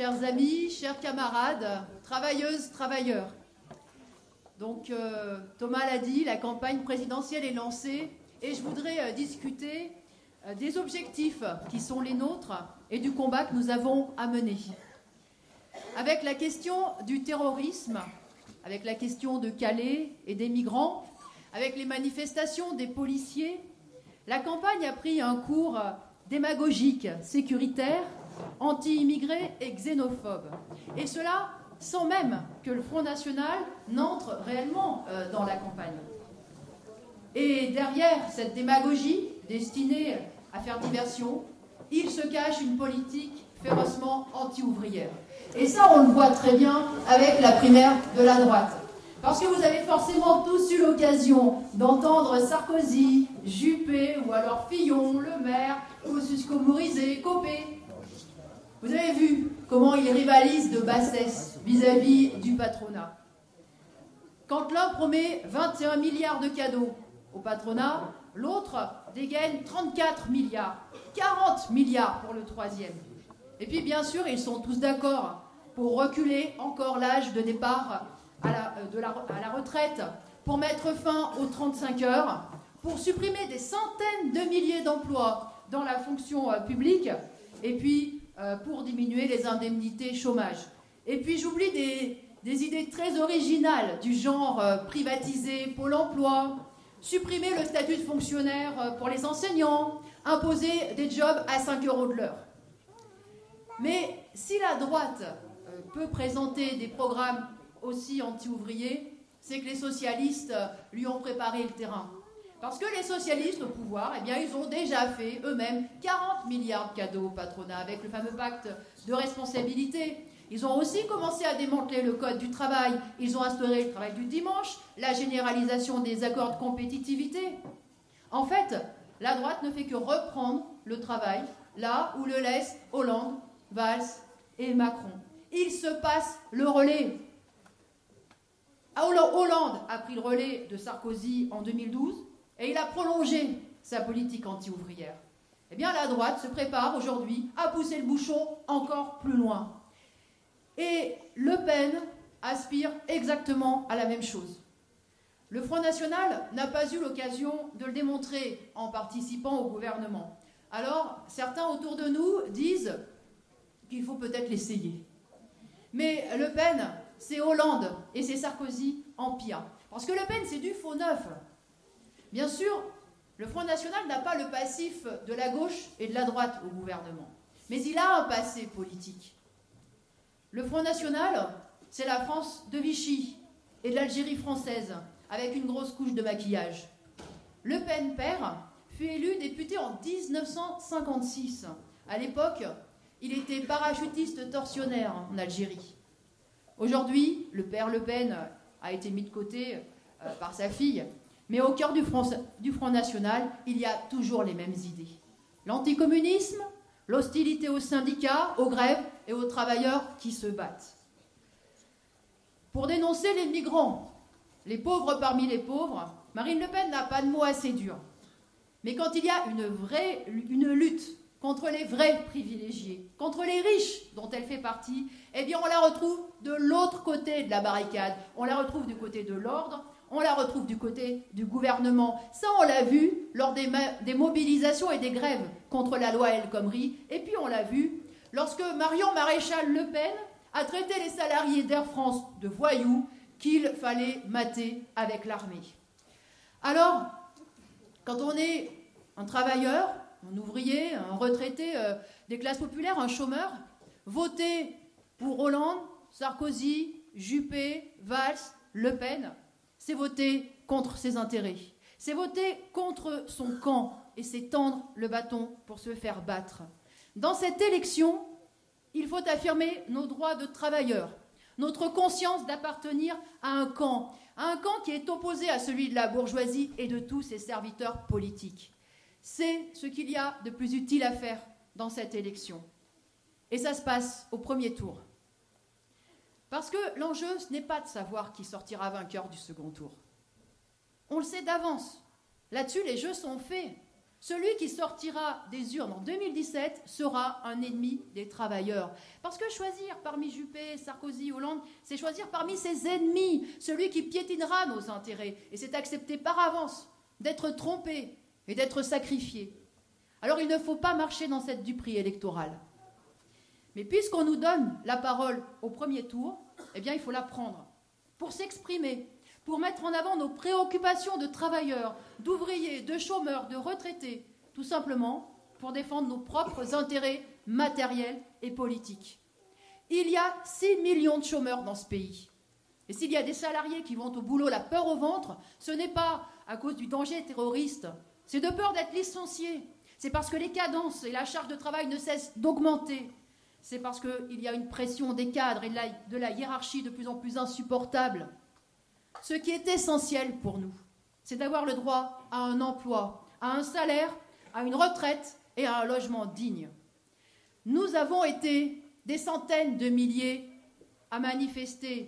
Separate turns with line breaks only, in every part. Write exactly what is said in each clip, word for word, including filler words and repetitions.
chers amis, chers camarades, travailleuses, travailleurs. Donc, euh, Thomas l'a dit, la campagne présidentielle est lancée et je voudrais euh, discuter euh, des objectifs qui sont les nôtres et du combat que nous avons à mener. Avec la question du terrorisme, avec la question de Calais et des migrants, avec les manifestations des policiers, la campagne a pris un cours démagogique, sécuritaire, anti-immigré et xénophobe. Et cela sans même que le Front National n'entre réellement euh, dans la campagne. Et derrière cette démagogie destinée à faire diversion, il se cache une politique férocement anti-ouvrière. Et ça, on le voit très bien avec la primaire de la droite. Parce que vous avez forcément tous eu l'occasion d'entendre Sarkozy, Juppé, ou alors Fillon, Le Maire, Kosciusko-Morizet, Copé. Vous avez vu comment ils rivalisent de bassesse vis-à-vis du patronat. Quand l'un promet vingt et un milliards de cadeaux au patronat, l'autre dégaine trente-quatre milliards, quarante milliards pour le troisième. Et puis bien sûr, ils sont tous d'accord pour reculer encore l'âge de départ à la, de la, à la retraite, pour mettre fin aux trente-cinq heures, pour supprimer des centaines de milliers d'emplois dans la fonction euh, publique, et puis euh, pour diminuer les indemnités chômage. Et puis j'oublie des, des idées très originales du genre euh, privatiser Pôle emploi, supprimer le statut de fonctionnaire euh, pour les enseignants, imposer des jobs à cinq euros de l'heure. Mais si la droite euh, peut présenter des programmes aussi anti-ouvriers, c'est que les socialistes lui ont préparé le terrain. Parce que les socialistes au pouvoir, eh bien, ils ont déjà fait eux-mêmes quarante milliards de cadeaux au patronat avec le fameux pacte de responsabilité. Ils ont aussi commencé à démanteler le code du travail. Ils ont instauré le travail du dimanche, la généralisation des accords de compétitivité. En fait, la droite ne fait que reprendre le travail là où le laissent Hollande, Valls et Macron. Ils se passent le relais. Hollande a pris le relais de Sarkozy en deux mille douze et il a prolongé sa politique anti-ouvrière. Eh bien, la droite se prépare aujourd'hui à pousser le bouchon encore plus loin. Et Le Pen aspire exactement à la même chose. Le Front National n'a pas eu l'occasion de le démontrer en participant au gouvernement. Alors, certains autour de nous disent qu'il faut peut-être l'essayer. Mais Le Pen, c'est Hollande et c'est Sarkozy en pire. Parce que Le Pen, c'est du faux neuf. Bien sûr, le Front National n'a pas le passif de la gauche et de la droite au gouvernement. Mais il a un passé politique. Le Front National, c'est la France de Vichy et de l'Algérie française, avec une grosse couche de maquillage. Le Pen père fut élu député en dix-neuf cent cinquante-six. À l'époque, il était parachutiste tortionnaire en Algérie. Aujourd'hui, le père Le Pen a été mis de côté euh, par sa fille, mais au cœur du Front, du Front National, il y a toujours les mêmes idées. L'anticommunisme, l'hostilité aux syndicats, aux grèves et aux travailleurs qui se battent. Pour dénoncer les migrants, les pauvres parmi les pauvres, Marine Le Pen n'a pas de mots assez durs. Mais quand il y a une vraie une lutte contre les vrais privilégiés, contre les riches dont elle fait partie, eh bien on la retrouve de l'autre côté de la barricade. On la retrouve du côté de l'ordre, on la retrouve du côté du gouvernement. Ça, on l'a vu lors des, des mobilisations et des grèves contre la loi El Khomri. Et puis on l'a vu lorsque Marion Maréchal Le Pen a traité les salariés d'Air France de voyous qu'il fallait mater avec l'armée. Alors, quand on est un travailleur, un ouvrier, un retraité euh, des classes populaires, un chômeur, voter pour Hollande, Sarkozy, Juppé, Valls, Le Pen, c'est voter contre ses intérêts. C'est voter contre son camp et c'est tendre le bâton pour se faire battre. Dans cette élection, il faut affirmer nos droits de travailleurs, notre conscience d'appartenir à un camp, à un camp qui est opposé à celui de la bourgeoisie et de tous ses serviteurs politiques. C'est ce qu'il y a de plus utile à faire dans cette élection. Et ça se passe au premier tour. Parce que l'enjeu, ce n'est pas de savoir qui sortira vainqueur du second tour. On le sait d'avance. Là-dessus, les jeux sont faits. Celui qui sortira des urnes en deux mille dix-sept sera un ennemi des travailleurs. Parce que choisir parmi Juppé, Sarkozy, Hollande, c'est choisir parmi ses ennemis, celui qui piétinera nos intérêts. Et c'est accepter par avance d'être trompé et d'être sacrifié. Alors il ne faut pas marcher dans cette duperie électorale. Mais puisqu'on nous donne la parole au premier tour, eh bien il faut la prendre pour s'exprimer, pour mettre en avant nos préoccupations de travailleurs, d'ouvriers, de chômeurs, de retraités, tout simplement pour défendre nos propres intérêts matériels et politiques. Il y a six millions de chômeurs dans ce pays. Et s'il y a des salariés qui vont au boulot la peur au ventre, ce n'est pas à cause du danger terroriste, c'est de peur d'être licenciés. C'est parce que les cadences et la charge de travail ne cessent d'augmenter. C'est parce qu'il y a une pression des cadres et de la, de la hiérarchie de plus en plus insupportable. Ce qui est essentiel pour nous, c'est d'avoir le droit à un emploi, à un salaire, à une retraite et à un logement digne. Nous avons été des centaines de milliers à manifester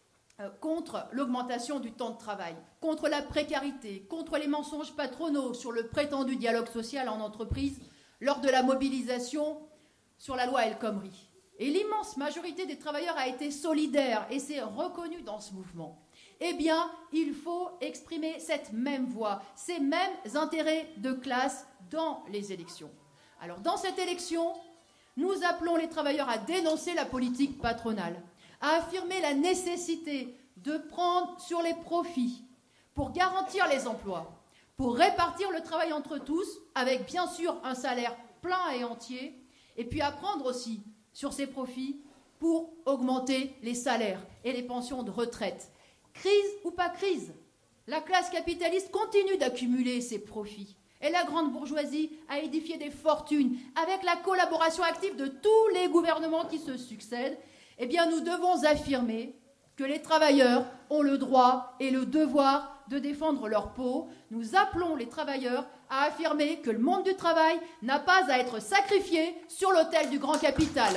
contre l'augmentation du temps de travail, contre la précarité, contre les mensonges patronaux sur le prétendu dialogue social en entreprise lors de la mobilisation sur la loi El Khomri. Et l'immense majorité des travailleurs a été solidaire et s'est reconnue dans ce mouvement. Eh bien, il faut exprimer cette même voix, ces mêmes intérêts de classe dans les élections. Alors, dans cette élection, nous appelons les travailleurs à dénoncer la politique patronale, à affirmer la nécessité de prendre sur les profits pour garantir les emplois, pour répartir le travail entre tous, avec bien sûr un salaire plein et entier, et puis à prendre aussi sur ces profits pour augmenter les salaires et les pensions de retraite. Crise ou pas crise, la classe capitaliste continue d'accumuler ses profits. Et la grande bourgeoisie a édifié des fortunes avec la collaboration active de tous les gouvernements qui se succèdent. Eh bien, nous devons affirmer que les travailleurs ont le droit et le devoir de défendre leur peau. Nous appelons les travailleurs à affirmer que le monde du travail n'a pas à être sacrifié sur l'autel du grand capital.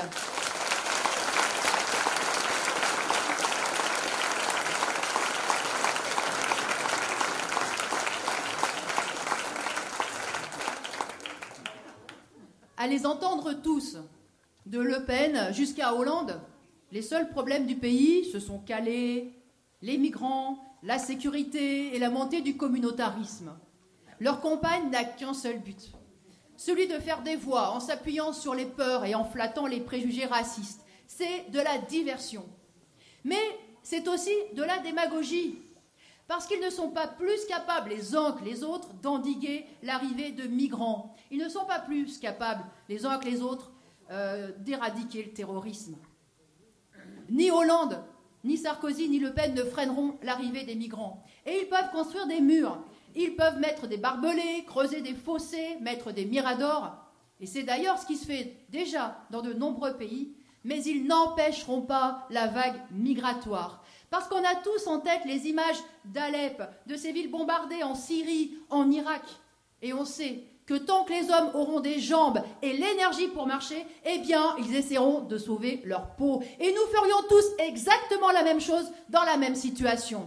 À les entendre tous, de Le Pen jusqu'à Hollande, les seuls problèmes du pays, ce sont Calais, les migrants, la sécurité et la montée du communautarisme. Leur campagne n'a qu'un seul but, celui de faire des voix en s'appuyant sur les peurs et en flattant les préjugés racistes. C'est de la diversion. Mais c'est aussi de la démagogie, parce qu'ils ne sont pas plus capables, les uns que les autres, d'endiguer l'arrivée de migrants. Ils ne sont pas plus capables, les uns que les autres, euh, d'éradiquer le terrorisme. Ni Hollande, ni Sarkozy, ni Le Pen ne freineront l'arrivée des migrants. Et ils peuvent construire des murs, ils peuvent mettre des barbelés, creuser des fossés, mettre des miradors. Et c'est d'ailleurs ce qui se fait déjà dans de nombreux pays, mais ils n'empêcheront pas la vague migratoire. Parce qu'on a tous en tête les images d'Alep, de ces villes bombardées en Syrie, en Irak. Et on sait que tant que les hommes auront des jambes et l'énergie pour marcher, eh bien, ils essaieront de sauver leur peau. Et nous ferions tous exactement la même chose dans la même situation.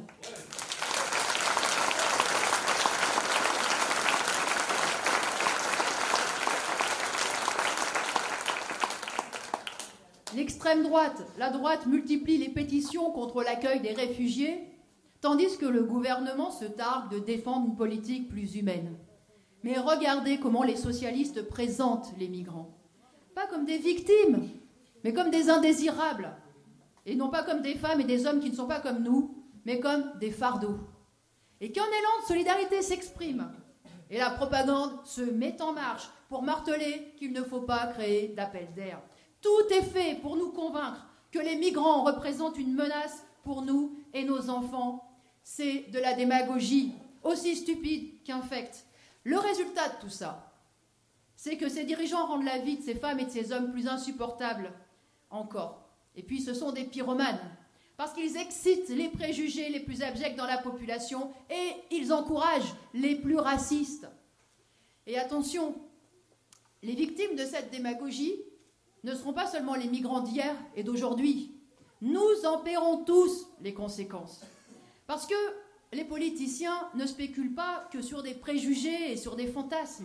L'extrême droite, la droite multiplie les pétitions contre l'accueil des réfugiés, tandis que le gouvernement se targue de défendre une politique plus humaine. Mais regardez comment les socialistes présentent les migrants. Pas comme des victimes, mais comme des indésirables. Et non pas comme des femmes et des hommes qui ne sont pas comme nous, mais comme des fardeaux. Et qu'un élan de solidarité s'exprime. Et la propagande se met en marche pour marteler qu'il ne faut pas créer d'appel d'air. Tout est fait pour nous convaincre que les migrants représentent une menace pour nous et nos enfants. C'est de la démagogie, aussi stupide qu'infecte. Le résultat de tout ça, c'est que ces dirigeants rendent la vie de ces femmes et de ces hommes plus insupportables encore. Et puis ce sont des pyromanes, parce qu'ils excitent les préjugés les plus abjects dans la population et ils encouragent les plus racistes. Et attention, les victimes de cette démagogie ne seront pas seulement les migrants d'hier et d'aujourd'hui. Nous en paierons tous les conséquences. Parce que les politiciens ne spéculent pas que sur des préjugés et sur des fantasmes.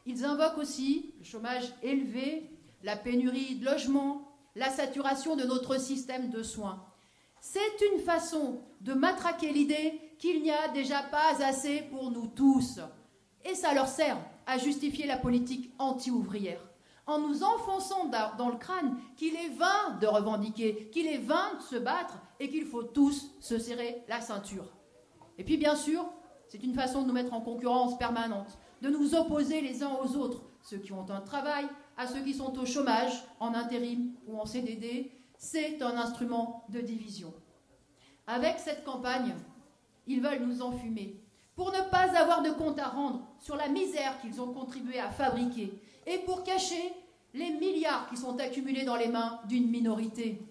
Ils invoquent aussi le chômage élevé, la pénurie de logements, la saturation de notre système de soins. C'est une façon de matraquer l'idée qu'il n'y a déjà pas assez pour nous tous. Et ça leur sert à justifier la politique anti-ouvrière, en nous enfonçant dans le crâne qu'il est vain de revendiquer, qu'il est vain de se battre et qu'il faut tous se serrer la ceinture. Et puis bien sûr, c'est une façon de nous mettre en concurrence permanente, de nous opposer les uns aux autres, ceux qui ont un travail à ceux qui sont au chômage, en intérim ou en C D D. C'est un instrument de division. Avec cette campagne, ils veulent nous enfumer pour ne pas avoir de compte à rendre sur la misère qu'ils ont contribué à fabriquer et pour cacher les milliards qui sont accumulés dans les mains d'une minorité.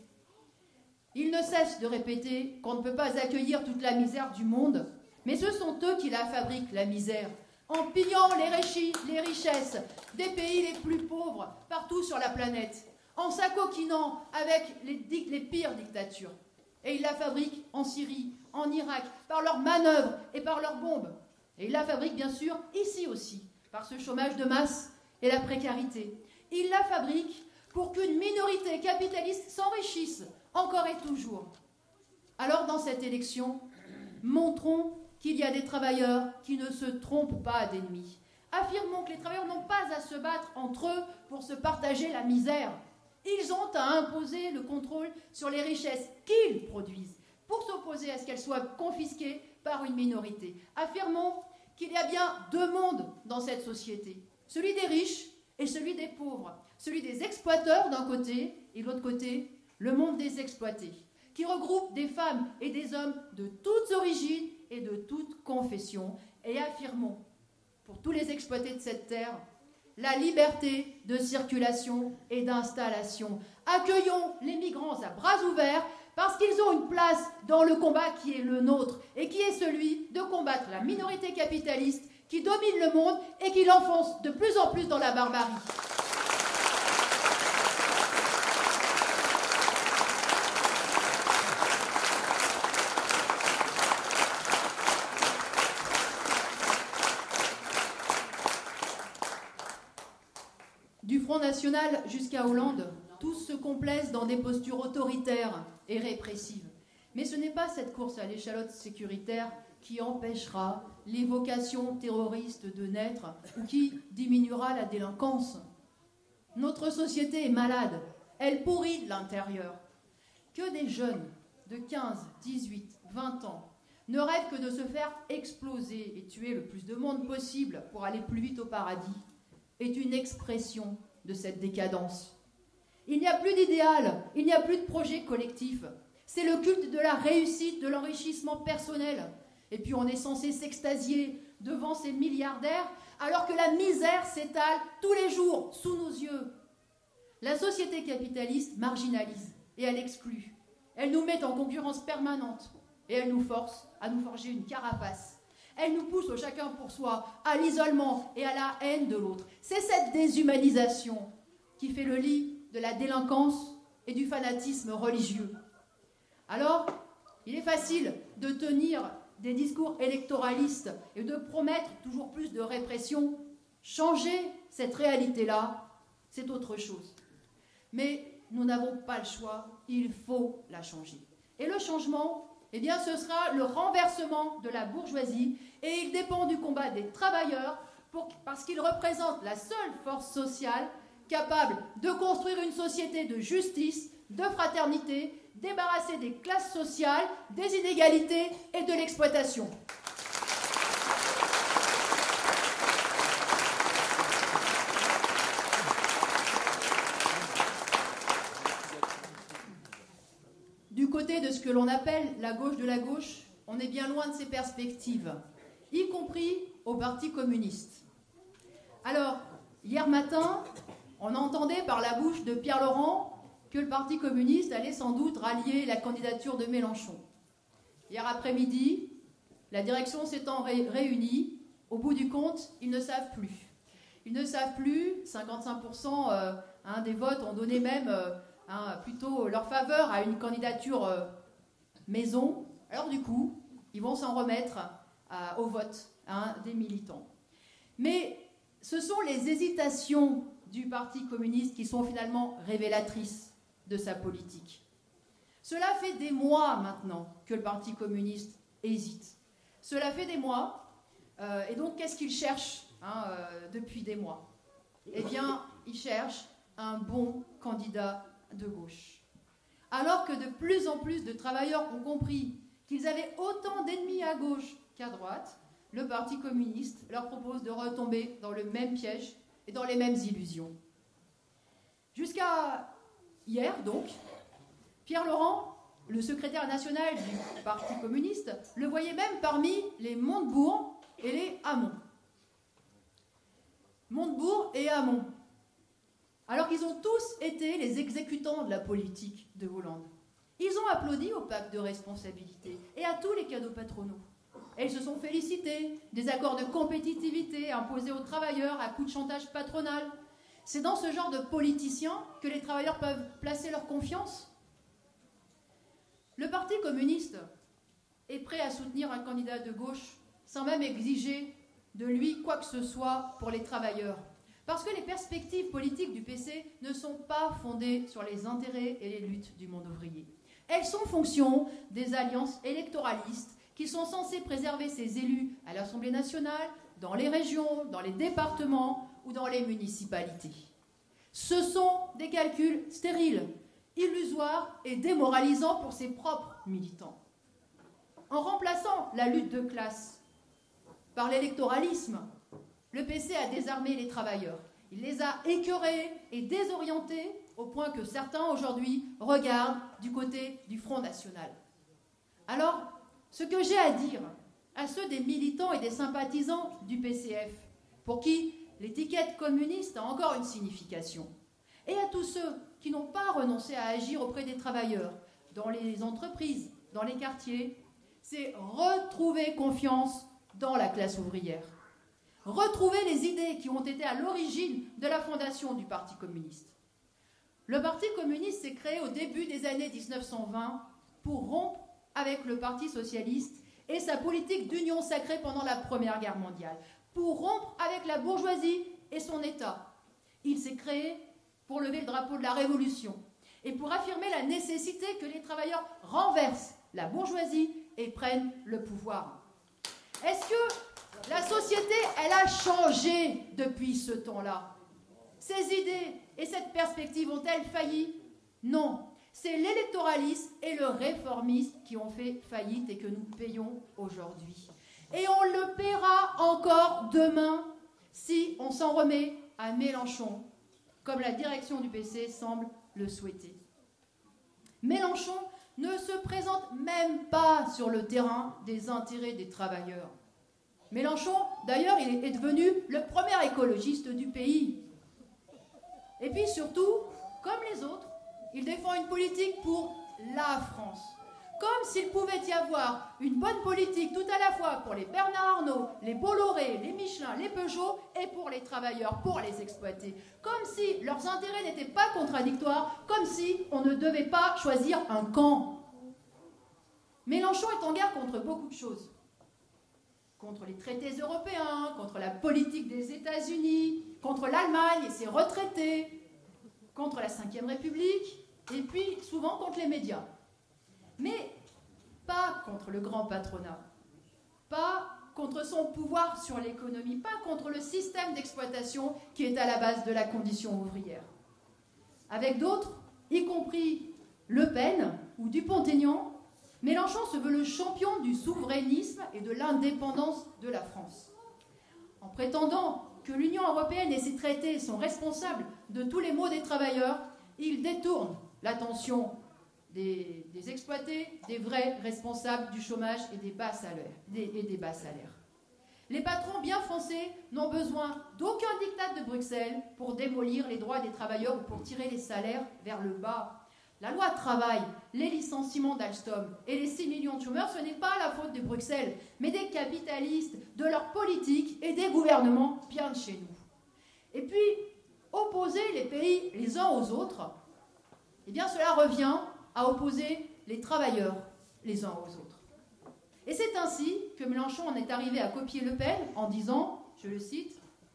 Ils ne cessent de répéter qu'on ne peut pas accueillir toute la misère du monde, mais ce sont eux qui la fabriquent, la misère, en pillant les, richi- les richesses des pays les plus pauvres partout sur la planète, en s'acoquinant avec les, di- les pires dictatures. Et ils la fabriquent en Syrie, en Irak, par leurs manœuvres et par leurs bombes. Et ils la fabriquent bien sûr ici aussi, par ce chômage de masse et la précarité. Ils la fabriquent pour qu'une minorité capitaliste s'enrichisse encore et toujours. Alors dans cette élection, montrons qu'il y a des travailleurs qui ne se trompent pas d'ennemis. Affirmons que les travailleurs n'ont pas à se battre entre eux pour se partager la misère. Ils ont à imposer le contrôle sur les richesses qu'ils produisent pour s'opposer à ce qu'elles soient confisquées par une minorité. Affirmons qu'il y a bien deux mondes dans cette société, celui des riches et celui des pauvres, celui des exploiteurs d'un côté et de l'autre côté, le monde des exploités, qui regroupe des femmes et des hommes de toutes origines et de toutes confessions. Et affirmons, pour tous les exploités de cette terre, la liberté de circulation et d'installation. Accueillons les migrants à bras ouverts parce qu'ils ont une place dans le combat qui est le nôtre et qui est celui de combattre la minorité capitaliste qui domine le monde et qui l'enfonce de plus en plus dans la barbarie. Du Front National jusqu'à Hollande, tous se complaisent dans des postures autoritaires et répressives. Mais ce n'est pas cette course à l'échalote sécuritaire qui empêchera l'évocation terroriste de naître ou qui diminuera la délinquance. Notre société est malade, elle pourrit de l'intérieur. Que des jeunes de quinze, dix-huit, vingt ans ne rêvent que de se faire exploser et tuer le plus de monde possible pour aller plus vite au paradis est une expression de cette décadence. Il n'y a plus d'idéal, il n'y a plus de projet collectif. C'est le culte de la réussite, de l'enrichissement personnel. Et puis on est censé s'extasier devant ces milliardaires alors que la misère s'étale tous les jours sous nos yeux. La société capitaliste marginalise et elle exclut. Elle nous met en concurrence permanente et elle nous force à nous forger une carapace. Elle nous pousse au chacun pour soi, à l'isolement et à la haine de l'autre. C'est cette déshumanisation qui fait le lit de la délinquance et du fanatisme religieux. Alors, il est facile de tenir des discours électoralistes et de promettre toujours plus de répression. Changer cette réalité-là, c'est autre chose. Mais nous n'avons pas le choix, il faut la changer. Et le changement, eh bien, ce sera le renversement de la bourgeoisie et il dépend du combat des travailleurs pour, parce qu'ils représentent la seule force sociale capable de construire une société de justice, de fraternité, débarrassée des classes sociales, des inégalités et de l'exploitation. Du côté de ce que l'on appelle la gauche de la gauche, on est bien loin de ces perspectives, y compris au Parti communiste. Alors, hier matin, on entendait par la bouche de Pierre Laurent que le Parti communiste allait sans doute rallier la candidature de Mélenchon. Hier après-midi, la direction s'étant ré- réunie, au bout du compte, ils ne savent plus. Ils ne savent plus, cinquante-cinq pour cent euh, hein, des votes ont donné même euh, hein, plutôt leur faveur à une candidature euh, maison. Alors du coup, ils vont s'en remettre à, au vote hein, des militants. Mais ce sont les hésitations du Parti communiste qui sont finalement révélatrices de sa politique. Cela fait des mois maintenant que le Parti communiste hésite. Cela fait des mois, euh, et donc qu'est-ce qu'il cherche hein, euh, depuis des mois? Eh bien, il cherche un bon candidat de gauche. Alors que de plus en plus de travailleurs ont compris qu'ils avaient autant d'ennemis à gauche qu'à droite, le Parti communiste leur propose de retomber dans le même piège et dans les mêmes illusions. Jusqu'à hier, donc, Pierre Laurent, le secrétaire national du Parti communiste, le voyait même parmi les Montebourg et les Hamon. Montebourg et Hamon. Alors qu'ils ont tous été les exécutants de la politique de Hollande. Ils ont applaudi au pacte de responsabilité et à tous les cadeaux patronaux. Et ils se sont félicités des accords de compétitivité imposés aux travailleurs à coup de chantage patronal. C'est dans ce genre de politiciens que les travailleurs peuvent placer leur confiance. Le Parti communiste est prêt à soutenir un candidat de gauche sans même exiger de lui quoi que ce soit pour les travailleurs. Parce que les perspectives politiques du P C ne sont pas fondées sur les intérêts et les luttes du monde ouvrier. Elles sont fonction des alliances électoralistes qui sont censées préserver ses élus à l'Assemblée nationale, dans les régions, dans les départements ou dans les municipalités. Ce sont des calculs stériles, illusoires et démoralisants pour ses propres militants. En remplaçant la lutte de classe par l'électoralisme, le P C a désarmé les travailleurs. Il les a écœurés et désorientés au point que certains aujourd'hui regardent du côté du Front National. Alors, ce que j'ai à dire à ceux des militants et des sympathisants du P C F, pour qui l'étiquette communiste a encore une signification, et à tous ceux qui n'ont pas renoncé à agir auprès des travailleurs, dans les entreprises, dans les quartiers, c'est retrouver confiance dans la classe ouvrière. Retrouver les idées qui ont été à l'origine de la fondation du Parti communiste. Le Parti communiste s'est créé au début des années dix-neuf cent vingt pour rompre avec le Parti socialiste et sa politique d'union sacrée pendant la Première Guerre mondiale, pour rompre avec la bourgeoisie et son État. Il s'est créé pour lever le drapeau de la Révolution et pour affirmer la nécessité que les travailleurs renversent la bourgeoisie et prennent le pouvoir. Est-ce que la société, elle a changé depuis ce temps-là? Ces idées et cette perspective ont-elles failli? Non. C'est l'électoralisme et le réformisme qui ont fait faillite et que nous payons aujourd'hui. Et on le paiera encore demain si on s'en remet à Mélenchon, comme la direction du P C semble le souhaiter. Mélenchon ne se présente même pas sur le terrain des intérêts des travailleurs. Mélenchon, d'ailleurs, il est devenu le premier écologiste du pays. Et puis surtout, comme les autres, il défend une politique pour la France. Comme s'il pouvait y avoir une bonne politique tout à la fois pour les Bernard Arnault, les Bolloré, les Michelin, les Peugeot et pour les travailleurs, pour les exploiter. Comme si leurs intérêts n'étaient pas contradictoires, comme si on ne devait pas choisir un camp. Mélenchon est en guerre contre beaucoup de choses. Contre les traités européens, contre la politique des États-Unis, contre l'Allemagne et ses retraités, contre la cinquième République, et puis souvent contre les médias. Mais pas contre le grand patronat, pas contre son pouvoir sur l'économie, pas contre le système d'exploitation qui est à la base de la condition ouvrière. Avec d'autres, y compris Le Pen ou Dupont-Aignan, Mélenchon se veut le champion du souverainisme et de l'indépendance de la France. En prétendant que l'Union européenne et ses traités sont responsables de tous les maux des travailleurs, il détourne l'attention des, des exploités, des vrais responsables du chômage et des bas salaires. Des, et des bas salaires. Les patrons bien foncés n'ont besoin d'aucun diktat de Bruxelles pour démolir les droits des travailleurs ou pour tirer les salaires vers le bas. La loi travail, les licenciements d'Alstom et les six millions de chômeurs, ce n'est pas la faute de Bruxelles, mais des capitalistes, de leur politique et des gouvernements bien de chez nous. Et puis, opposer les pays les uns aux autres, eh bien cela revient à opposer les travailleurs les uns aux autres. Et c'est ainsi que Mélenchon en est arrivé à copier Le Pen en disant, je le cite, «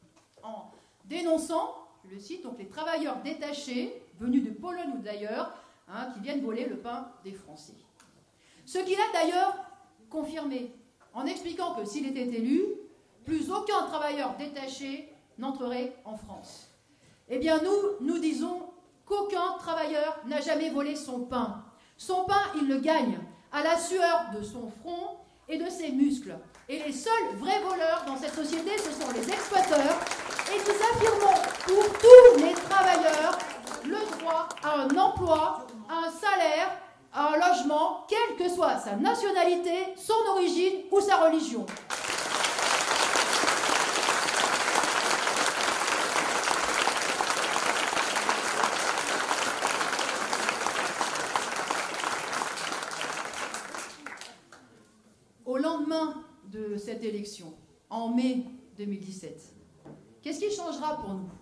en dénonçant, je le cite, donc les travailleurs détachés, venus de Pologne ou d'ailleurs, hein, qui viennent voler le pain des Français. Ce qu'il a d'ailleurs confirmé, en expliquant que s'il était élu, plus aucun travailleur détaché n'entrerait en France. Eh bien, nous, nous disons qu'aucun travailleur n'a jamais volé son pain. Son pain, il le gagne à la sueur de son front et de ses muscles. Et les seuls vrais voleurs dans cette société, ce sont les exploiteurs. Et nous affirmons pour tous les travailleurs le droit à un emploi, à un salaire, à un logement, quelle que soit sa nationalité, son origine ou sa religion. Au lendemain de cette élection, en mai deux mille dix-sept, qu'est-ce qui changera pour nous?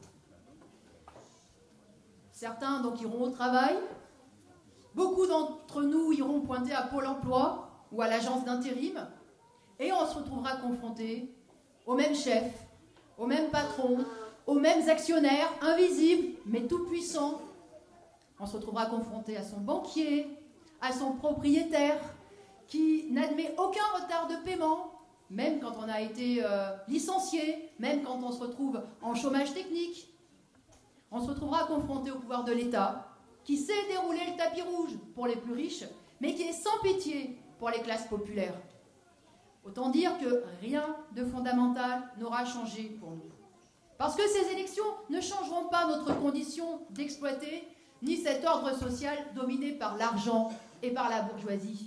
Certains donc iront au travail, beaucoup d'entre nous iront pointer à Pôle emploi ou à l'agence d'intérim, et on se retrouvera confrontés aux mêmes chefs, aux mêmes patrons, aux mêmes actionnaires, invisibles mais tout-puissants. On se retrouvera confronté à son banquier, à son propriétaire, qui n'admet aucun retard de paiement, même quand on a été euh, licencié, même quand on se retrouve en chômage technique. On se retrouvera confronté au pouvoir de l'État, qui sait dérouler le tapis rouge pour les plus riches, mais qui est sans pitié pour les classes populaires. Autant dire que rien de fondamental n'aura changé pour nous. Parce que ces élections ne changeront pas notre condition d'exploiter, ni cet ordre social dominé par l'argent et par la bourgeoisie.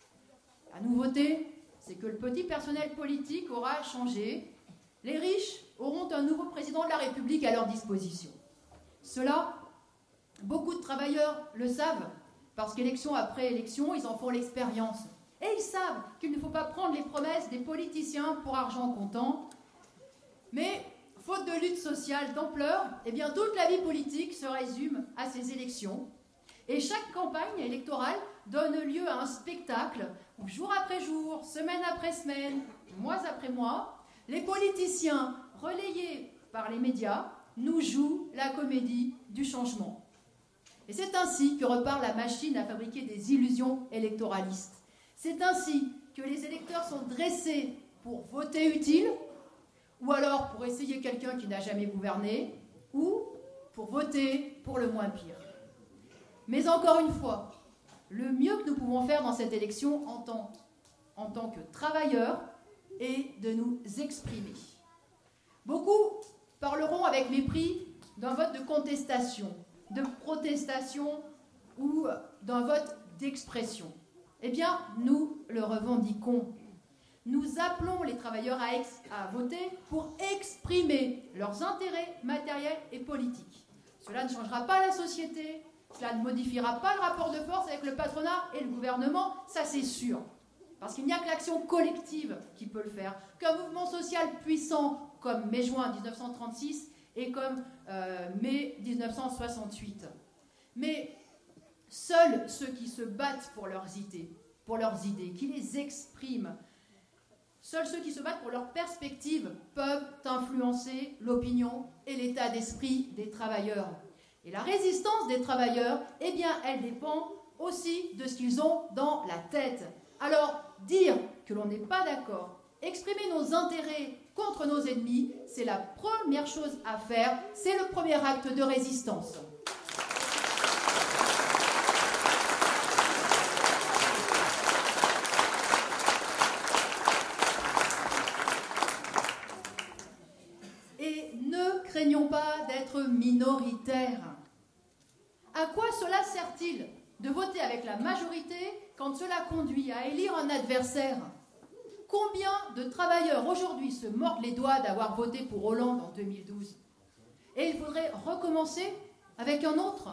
La nouveauté, c'est que le petit personnel politique aura changé. Les riches auront un nouveau président de la République à leur disposition. Cela, beaucoup de travailleurs le savent, parce qu'élection après élection, ils en font l'expérience. Et ils savent qu'il ne faut pas prendre les promesses des politiciens pour argent comptant. Mais, faute de lutte sociale d'ampleur, eh bien, toute la vie politique se résume à ces élections. Et chaque campagne électorale donne lieu à un spectacle où, jour après jour, semaine après semaine, mois après mois, les politiciens, relayés par les médias, nous jouent la comédie du changement. Et c'est ainsi que repart la machine à fabriquer des illusions électoralistes. C'est ainsi que les électeurs sont dressés pour voter utile, ou alors pour essayer quelqu'un qui n'a jamais gouverné, ou pour voter pour le moins pire. Mais encore une fois, le mieux que nous pouvons faire dans cette élection en tant, en tant que travailleurs est de nous exprimer. Beaucoup parleront avec mépris d'un vote de contestation, de protestation ou d'un vote d'expression. Eh bien, nous le revendiquons. Nous appelons les travailleurs à, ex- à voter pour exprimer leurs intérêts matériels et politiques. Cela ne changera pas la société, cela ne modifiera pas le rapport de force avec le patronat et le gouvernement, ça c'est sûr. Parce qu'il n'y a que l'action collective qui peut le faire, qu'un mouvement social puissant comme mai-juin dix-neuf cent trente-six et comme euh, mai dix-neuf cent soixante-huit. Mais seuls ceux qui se battent pour leurs idées, pour leurs idées, qui les expriment, seuls ceux qui se battent pour leurs perspectives peuvent influencer l'opinion et l'état d'esprit des travailleurs. Et la résistance des travailleurs, eh bien, elle dépend aussi de ce qu'ils ont dans la tête. Alors, dire que l'on n'est pas d'accord, exprimer nos intérêts contre nos ennemis, c'est la première chose à faire, c'est le premier acte de résistance. Et ne craignons pas d'être minoritaires. À quoi cela sert-il de voter avec la majorité quand cela conduit à élire un adversaire? Combien de travailleurs aujourd'hui se mordent les doigts d'avoir voté pour Hollande en deux mille douze? Et il faudrait recommencer avec un autre?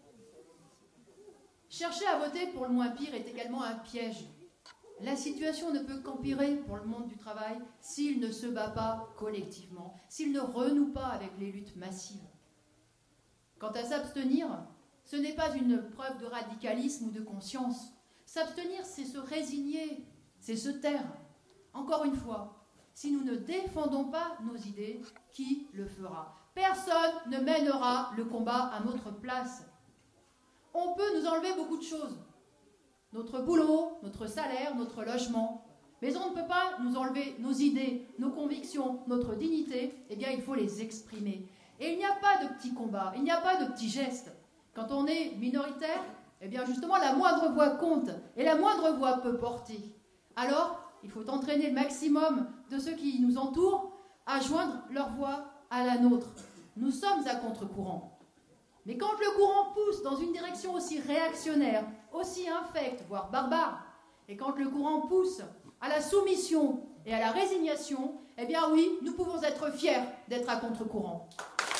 Chercher à voter pour le moins pire est également un piège. La situation ne peut qu'empirer pour le monde du travail s'il ne se bat pas collectivement, s'il ne renoue pas avec les luttes massives. Quant à s'abstenir, ce n'est pas une preuve de radicalisme ou de conscience. S'abstenir, c'est se résigner, c'est se taire. Encore une fois, si nous ne défendons pas nos idées, qui le fera. Personne ne mènera le combat à notre place. On peut nous enlever beaucoup de choses. Notre boulot, notre salaire, notre logement. Mais on ne peut pas nous enlever nos idées, nos convictions, notre dignité. Eh bien, il faut les exprimer. Et il n'y a pas de petits combats, il n'y a pas de petits gestes. Quand on est minoritaire, eh bien justement, la moindre voix compte. Et la moindre voix peut porter. Alors, il faut entraîner le maximum de ceux qui nous entourent à joindre leur voix à la nôtre. Nous sommes à contre-courant. Mais quand le courant pousse dans une direction aussi réactionnaire, aussi infecte, voire barbare, et quand le courant pousse à la soumission et à la résignation, eh bien oui, nous pouvons être fiers d'être à contre-courant.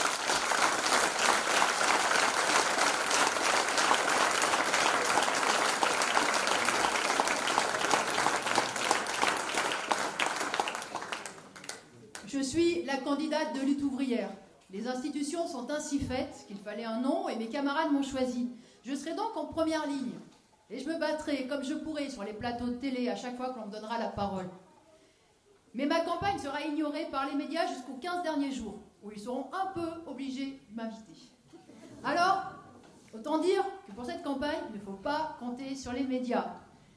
Je suis la candidate de lutte ouvrière. Les institutions sont ainsi faites qu'il fallait un nom et mes camarades m'ont choisi. Je serai donc en première ligne et je me battrai comme je pourrai sur les plateaux de télé à chaque fois que l'on me donnera la parole. Mais ma campagne sera ignorée par les médias jusqu'aux quinze derniers jours, où ils seront un peu obligés de m'inviter. Alors, autant dire que pour cette campagne, il ne faut pas compter sur les médias.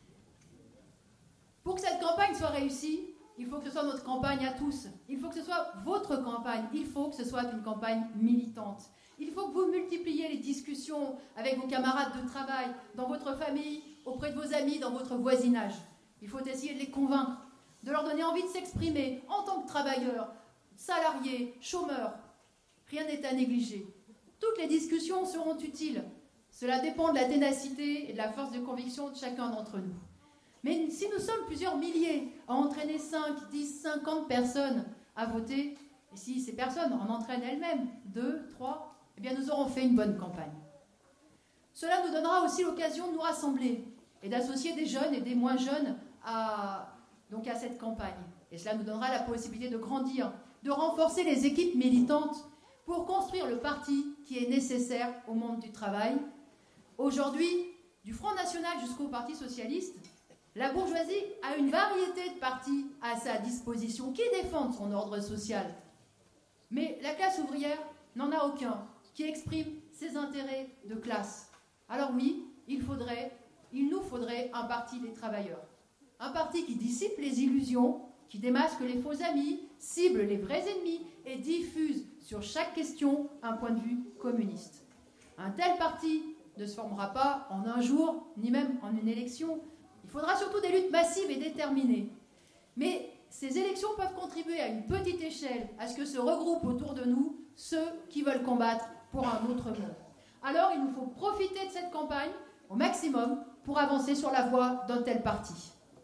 Pour que cette campagne soit réussie, il faut que ce soit notre campagne à tous. Il faut que ce soit votre campagne. Il faut que ce soit une campagne militante. Il faut que vous multipliez les discussions avec vos camarades de travail, dans votre famille, auprès de vos amis, dans votre voisinage. Il faut essayer de les convaincre, de leur donner envie de s'exprimer en tant que travailleurs, salariés, chômeurs. Rien n'est à négliger. Toutes les discussions seront utiles. Cela dépend de la ténacité et de la force de conviction de chacun d'entre nous. Mais si nous sommes plusieurs milliers à entraîner cinq, dix, cinquante personnes à voter, et si ces personnes en entraînent elles-mêmes deux, trois, eh bien nous aurons fait une bonne campagne. Cela nous donnera aussi l'occasion de nous rassembler et d'associer des jeunes et des moins jeunes à, donc à cette campagne. Et cela nous donnera la possibilité de grandir, de renforcer les équipes militantes pour construire le parti qui est nécessaire au monde du travail. Aujourd'hui, du Front National jusqu'au Parti Socialiste, la bourgeoisie a une variété de partis à sa disposition qui défendent son ordre social. Mais la classe ouvrière n'en a aucun qui exprime ses intérêts de classe. Alors oui, il faudrait, il nous faudrait un parti des travailleurs. Un parti qui dissipe les illusions, qui démasque les faux amis, cible les vrais ennemis et diffuse sur chaque question un point de vue communiste. Un tel parti ne se formera pas en un jour, ni même en une élection. Il faudra surtout des luttes massives et déterminées. Mais ces élections peuvent contribuer à une petite échelle à ce que se regroupent autour de nous ceux qui veulent combattre pour un autre monde. Alors il nous faut profiter de cette campagne au maximum pour avancer sur la voie d'un tel parti.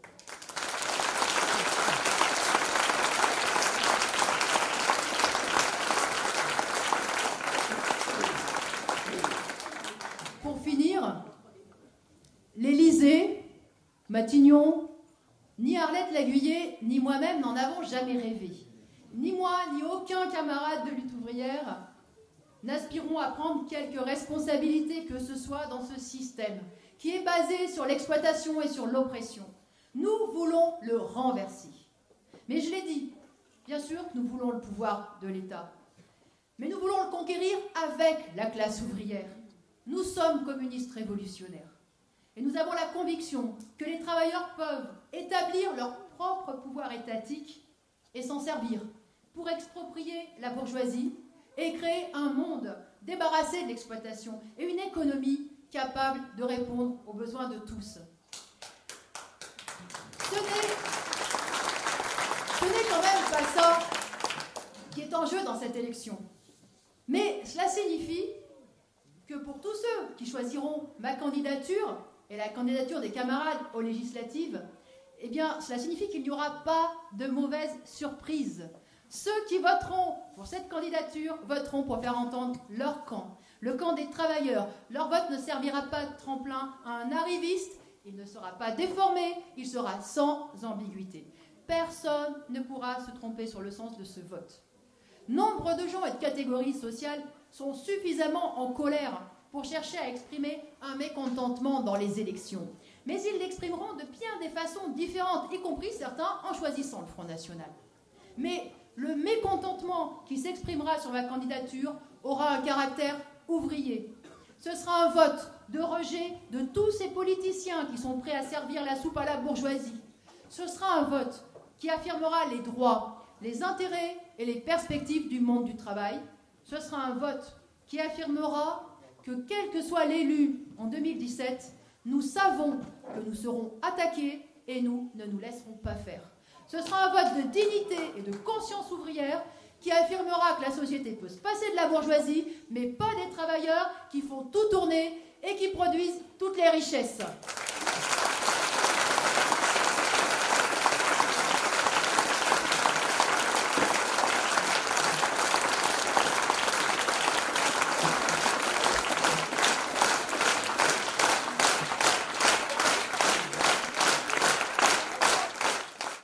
Pour finir, l'Élysée, Matignon, ni Arlette Laguiller, ni moi-même n'en avons jamais rêvé. Ni moi, ni aucun camarade de lutte ouvrière n'aspirons à prendre quelque responsabilité que ce soit dans ce système qui est basé sur l'exploitation et sur l'oppression. Nous voulons le renverser. Mais je l'ai dit, bien sûr que nous voulons le pouvoir de l'État. Mais nous voulons le conquérir avec la classe ouvrière. Nous sommes communistes révolutionnaires. Et nous avons la conviction que les travailleurs peuvent établir leur propre pouvoir étatique et s'en servir pour exproprier la bourgeoisie et créer un monde débarrassé de l'exploitation et une économie capable de répondre aux besoins de tous. Ce n'est, ce n'est quand même pas ça qui est en jeu dans cette élection. Mais cela signifie que pour tous ceux qui choisiront ma candidature et la candidature des camarades aux législatives, eh bien, cela signifie qu'il n'y aura pas de mauvaises surprises. Ceux qui voteront pour cette candidature voteront pour faire entendre leur camp, le camp des travailleurs. Leur vote ne servira pas de tremplin à un arriviste, il ne sera pas déformé, il sera sans ambiguïté. Personne ne pourra se tromper sur le sens de ce vote. Nombre de gens et de catégories sociales sont suffisamment en colère pour chercher à exprimer un mécontentement dans les élections. Mais ils l'exprimeront de bien des façons différentes, y compris certains en choisissant le Front National. Mais Le mécontentement qui s'exprimera sur ma candidature aura un caractère ouvrier. Ce sera un vote de rejet de tous ces politiciens qui sont prêts à servir la soupe à la bourgeoisie. Ce sera un vote qui affirmera les droits, les intérêts et les perspectives du monde du travail. Ce sera un vote qui affirmera que quel que soit l'élu en deux mille dix-sept, nous savons que nous serons attaqués et nous ne nous laisserons pas faire. Ce sera un vote de dignité et de conscience ouvrière qui affirmera que la société peut se passer de la bourgeoisie, mais pas des travailleurs qui font tout tourner et qui produisent toutes les richesses.